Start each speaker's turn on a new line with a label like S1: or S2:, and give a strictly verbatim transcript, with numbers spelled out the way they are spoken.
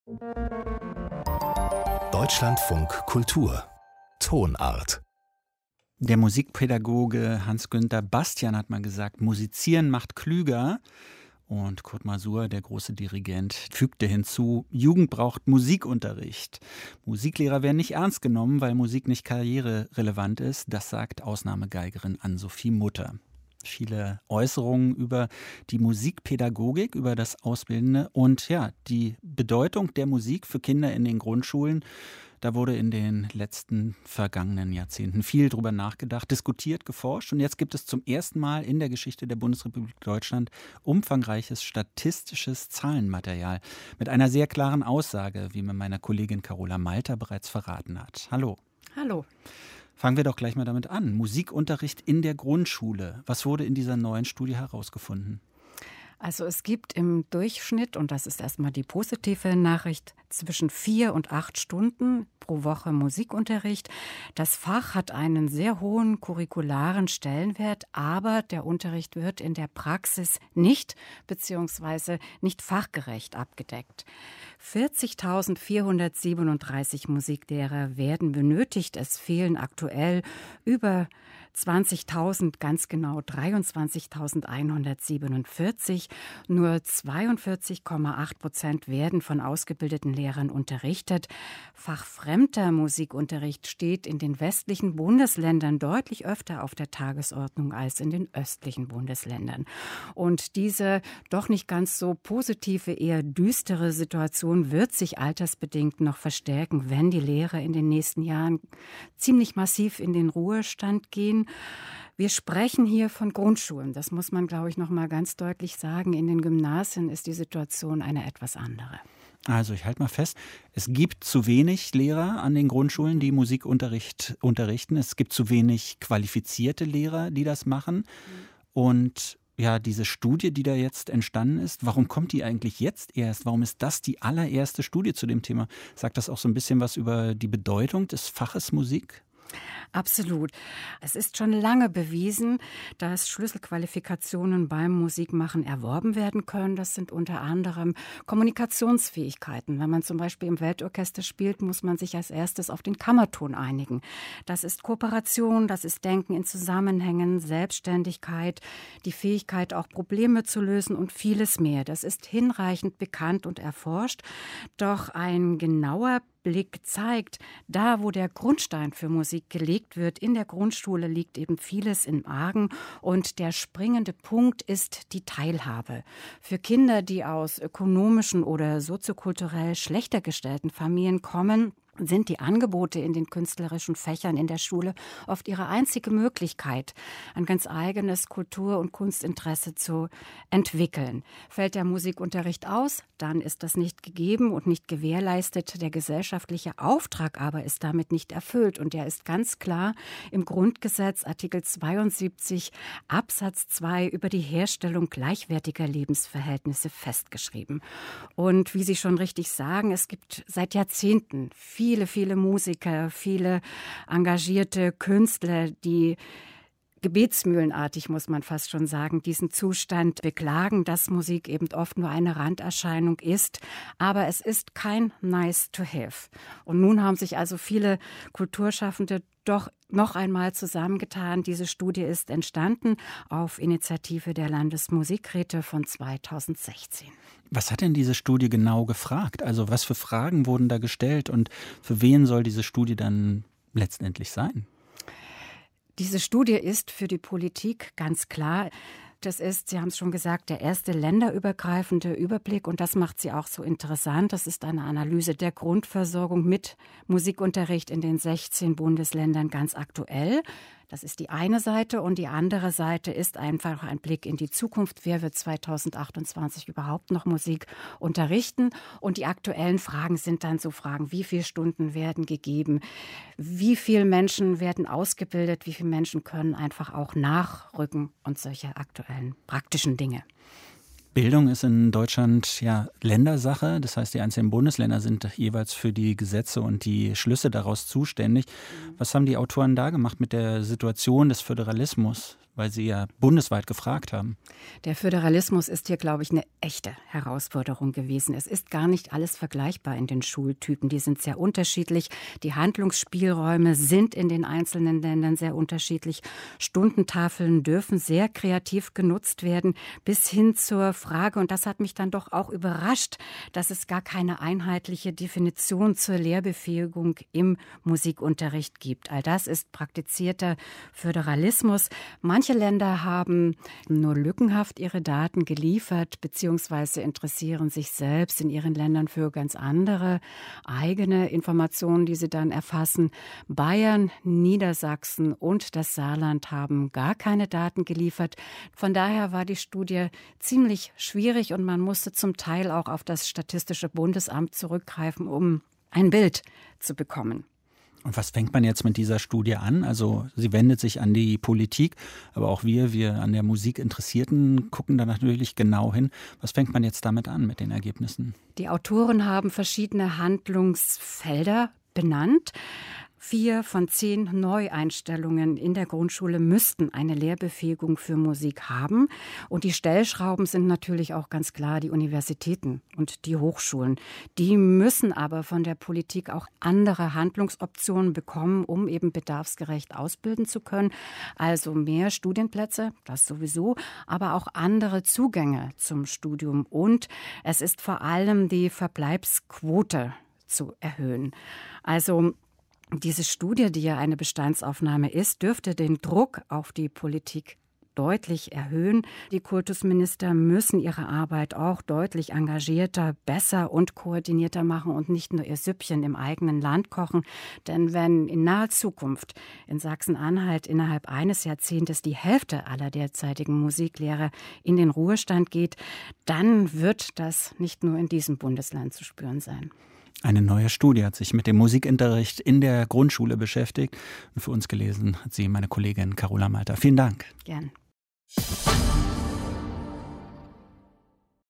S1: Deutschlandfunk Kultur Tonart.
S2: Der Musikpädagoge Hans-Günther Bastian hat mal gesagt, Musizieren macht klüger. Und Kurt Masur, der große Dirigent, fügte hinzu, Jugend braucht Musikunterricht. Musiklehrer werden nicht ernst genommen, weil Musik nicht karriererelevant ist. Das sagt Ausnahmegeigerin Ann-Sophie Mutter. Viele Äußerungen über die Musikpädagogik, über das Ausbildende und ja, die Bedeutung der Musik für Kinder in den Grundschulen. Da wurde in den letzten vergangenen Jahrzehnten viel drüber nachgedacht, diskutiert, geforscht. Und jetzt gibt es zum ersten Mal in der Geschichte der Bundesrepublik Deutschland umfangreiches statistisches Zahlenmaterial mit einer sehr klaren Aussage, wie mir meine Kollegin Carola Malter bereits verraten hat. Hallo.
S3: Hallo.
S2: Fangen wir doch gleich mal damit an. Musikunterricht in der Grundschule. Was wurde in dieser neuen Studie herausgefunden?
S3: Also es gibt im Durchschnitt, und das ist erstmal die positive Nachricht, zwischen vier und acht Stunden pro Woche Musikunterricht. Das Fach hat einen sehr hohen curricularen Stellenwert, aber der Unterricht wird in der Praxis nicht bzw. nicht fachgerecht abgedeckt. vierzigtausendvierhundertsiebenunddreißig Musiklehrer werden benötigt. Es fehlen aktuell über zwanzigtausend, ganz genau dreiundzwanzigtausendeinhundertsiebenundvierzig. Nur zweiundvierzig Komma acht Prozent werden von ausgebildeten Lehrern unterrichtet. Fachfremder Musikunterricht steht in den westlichen Bundesländern deutlich öfter auf der Tagesordnung als in den östlichen Bundesländern. Und diese doch nicht ganz so positive, eher düstere Situation wird sich altersbedingt noch verstärken, wenn die Lehrer in den nächsten Jahren ziemlich massiv in den Ruhestand gehen. Wir sprechen hier von Grundschulen. Das muss man, glaube ich, noch mal ganz deutlich sagen. In den Gymnasien ist die Situation eine etwas andere.
S2: Also ich halte mal fest, es gibt zu wenig Lehrer an den Grundschulen, die Musikunterricht unterrichten. Es gibt zu wenig qualifizierte Lehrer, die das machen. Und ja, diese Studie, die da jetzt entstanden ist, warum kommt die eigentlich jetzt erst? Warum ist das die allererste Studie zu dem Thema? Sagt das auch so ein bisschen was über die Bedeutung des Faches Musik?
S3: Absolut. Es ist schon lange bewiesen, dass Schlüsselqualifikationen beim Musikmachen erworben werden können. Das sind unter anderem Kommunikationsfähigkeiten. Wenn man zum Beispiel im Weltorchester spielt, muss man sich als erstes auf den Kammerton einigen. Das ist Kooperation, das ist Denken in Zusammenhängen, Selbstständigkeit, die Fähigkeit, auch Probleme zu lösen und vieles mehr. Das ist hinreichend bekannt und erforscht. Doch ein genauer Blick zeigt, da wo der Grundstein für Musik gelegt wird, in der Grundschule liegt eben vieles im Argen und der springende Punkt ist die Teilhabe. Für Kinder, die aus ökonomischen oder soziokulturell schlechter gestellten Familien kommen, sind die Angebote in den künstlerischen Fächern in der Schule oft ihre einzige Möglichkeit, ein ganz eigenes Kultur- und Kunstinteresse zu entwickeln. Fällt der Musikunterricht aus, dann ist das nicht gegeben und nicht gewährleistet. Der gesellschaftliche Auftrag aber ist damit nicht erfüllt und der ist ganz klar im Grundgesetz Artikel zweiundsiebzig Absatz zwei über die Herstellung gleichwertiger Lebensverhältnisse festgeschrieben. Und wie Sie schon richtig sagen, es gibt seit Jahrzehnten viele Viele, viele Musiker, viele engagierte Künstler, die gebetsmühlenartig, muss man fast schon sagen, diesen Zustand beklagen, dass Musik eben oft nur eine Randerscheinung ist. Aber es ist kein nice to have. Und nun haben sich also viele Kulturschaffende doch noch einmal zusammengetan. Diese Studie ist entstanden auf Initiative der Landesmusikräte von zweitausendsechzehn.
S2: Was hat denn diese Studie genau gefragt? Also was für Fragen wurden da gestellt und für wen soll diese Studie dann letztendlich sein?
S3: Diese Studie ist für die Politik ganz klar. Das ist, Sie haben es schon gesagt, der erste länderübergreifende Überblick und das macht sie auch so interessant. Das ist eine Analyse der Grundversorgung mit Musikunterricht in den sechzehn Bundesländern ganz aktuell. Das ist die eine Seite und die andere Seite ist einfach ein Blick in die Zukunft. Wer wird zweitausendachtundzwanzig überhaupt noch Musik unterrichten? Und die aktuellen Fragen sind dann so Fragen, wie viele Stunden werden gegeben? Wie viele Menschen werden ausgebildet? Wie viele Menschen können einfach auch nachrücken und solche aktuellen praktischen Dinge?
S2: Bildung ist in Deutschland ja Ländersache. Das heißt, die einzelnen Bundesländer sind jeweils für die Gesetze und die Schlüsse daraus zuständig. Was haben die Autoren da gemacht mit der Situation des Föderalismus? weil Sie ja bundesweit gefragt haben.
S3: Der Föderalismus ist hier, glaube ich, eine echte Herausforderung gewesen. Es ist gar nicht alles vergleichbar in den Schultypen. Die sind sehr unterschiedlich. Die Handlungsspielräume sind in den einzelnen Ländern sehr unterschiedlich. Stundentafeln dürfen sehr kreativ genutzt werden, bis hin zur Frage, und das hat mich dann doch auch überrascht, dass es gar keine einheitliche Definition zur Lehrbefähigung im Musikunterricht gibt. All das ist praktizierter Föderalismus. Manche Länder haben nur lückenhaft ihre Daten geliefert, beziehungsweise interessieren sich selbst in ihren Ländern für ganz andere eigene Informationen, die sie dann erfassen. Bayern, Niedersachsen und das Saarland haben gar keine Daten geliefert. Von daher war die Studie ziemlich schwierig und man musste zum Teil auch auf das Statistische Bundesamt zurückgreifen, um ein Bild zu bekommen.
S2: Und was fängt man jetzt mit dieser Studie an? Also sie wendet sich an die Politik, aber auch wir, wir an der Musik Interessierten, gucken da natürlich genau hin. Was fängt man jetzt damit an, mit den Ergebnissen?
S3: Die Autoren haben verschiedene Handlungsfelder benannt. Vier von zehn Neueinstellungen in der Grundschule müssten eine Lehrbefähigung für Musik haben. Und die Stellschrauben sind natürlich auch ganz klar die Universitäten und die Hochschulen. Die müssen aber von der Politik auch andere Handlungsoptionen bekommen, um eben bedarfsgerecht ausbilden zu können. Also mehr Studienplätze, das sowieso, aber auch andere Zugänge zum Studium. Und es ist vor allem die Verbleibsquote zu erhöhen. Also diese Studie, die ja eine Bestandsaufnahme ist, dürfte den Druck auf die Politik deutlich erhöhen. Die Kultusminister müssen ihre Arbeit auch deutlich engagierter, besser und koordinierter machen und nicht nur ihr Süppchen im eigenen Land kochen. Denn wenn in naher Zukunft in Sachsen-Anhalt innerhalb eines Jahrzehntes die Hälfte aller derzeitigen Musiklehrer in den Ruhestand geht, dann wird das nicht nur in diesem Bundesland zu spüren sein.
S2: Eine neue Studie hat sich mit dem Musikunterricht in der Grundschule beschäftigt. Und für uns gelesen hat sie meine Kollegin Carola Malter. Vielen Dank.
S3: Gern.